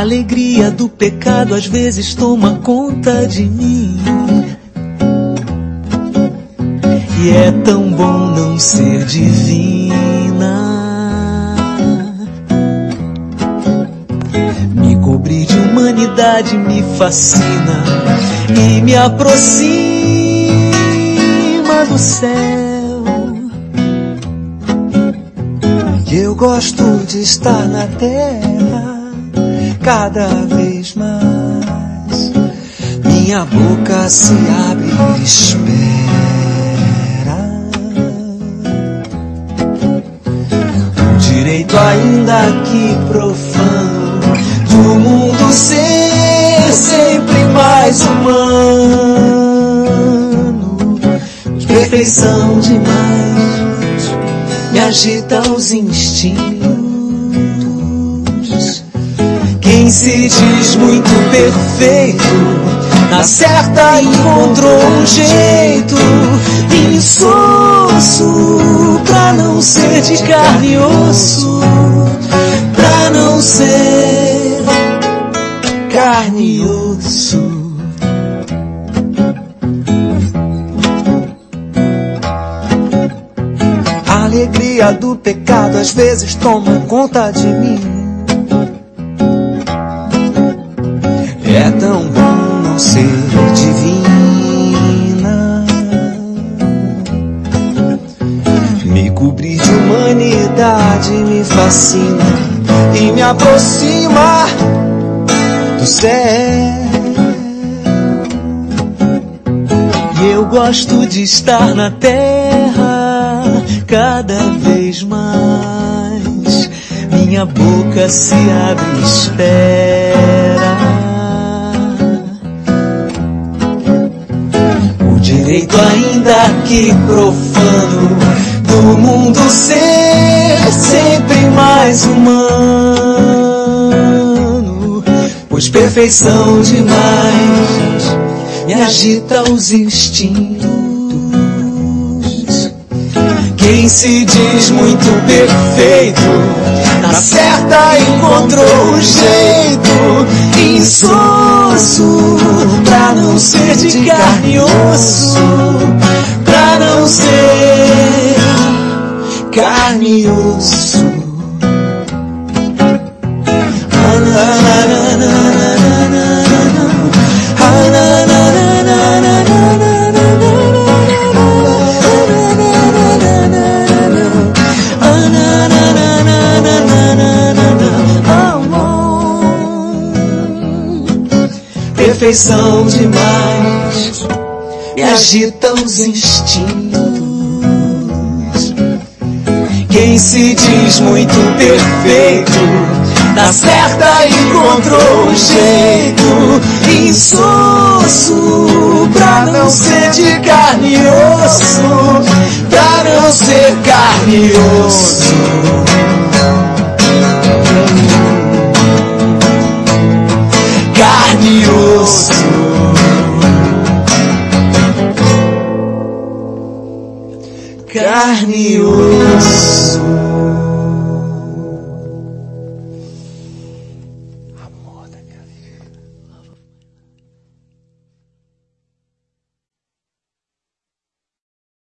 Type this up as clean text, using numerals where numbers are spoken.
A alegria do pecado às vezes toma conta de mim. E é tão bom não ser divina. Me cobrir de humanidade me fascina e me aproxima do céu. E eu gosto de estar na terra cada vez mais. Minha boca se abre e espera o direito ainda que profano do mundo ser sempre mais humano. Perfeição demais me agita os instintos. Quem se diz muito perfeito, na certa encontrou um jeito insosso pra não ser de carne e osso, pra não ser carne e osso. A alegria do pecado às vezes toma conta de mim. É tão bom não ser divina. Me cobrir de humanidade me fascina e me aproxima do céu. E eu gosto de estar na terra cada vez mais. Minha boca se abre e espera o direito ainda que profano do mundo ser sempre mais humano. Pois perfeição demais me agita os instintos. Quem se diz muito perfeito, na certa encontrou um jeito insosso pra não ser de carne e osso, pra não ser carne e osso. Perfeição demais me agita os instintos. Quem se diz muito perfeito, na certa encontrou um jeito insosso pra não ser de carne e osso, pra não ser carne e osso. Carne e osso. Carne e osso.